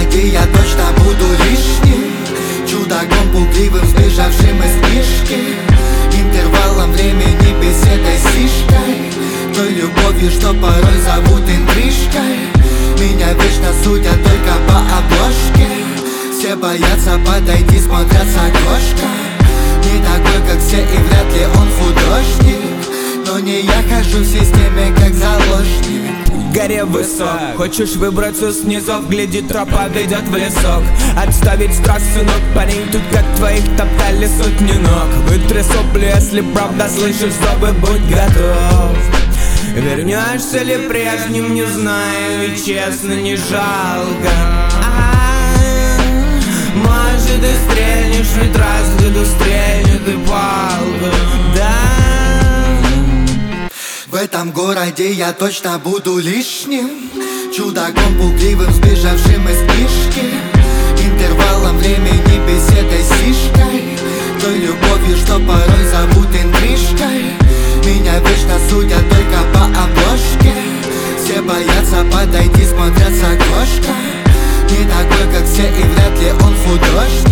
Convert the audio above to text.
городе я точно буду лишним, чудаком пугливым, сбежавшим из книжки, интервалом времени беседой с сишкой, той любовью, что порой зовут интрижкой. Меня вечно судят только по обложке, все боятся подойти, смотрят с окошка. Не такой, как все, и вряд ли он художник, но не я хожу в системе, как заложник. Горе высок, хочешь выбраться с низов, гляди, тропа ведет в лесок. Отставить страх, сынок, парень, тут как твоих топтали сотни ног. Вытри сопли, если правда слышишь зубы, будь готов. Вернешься ли прежним, не знаю, и честно не жалко. Может, и стрельнешь, ведь раз в году стрельнет и палка, да. В этом городе я точно буду лишним, чудаком пугливым, сбежавшим из книжки, интервалом времени беседой с сишкой, той любовью, что порой зовут интрижкой. Меня вечно судят только по обложке, все боятся подойти, смотрят с окошка. Не такой, как все, и вряд ли он художник.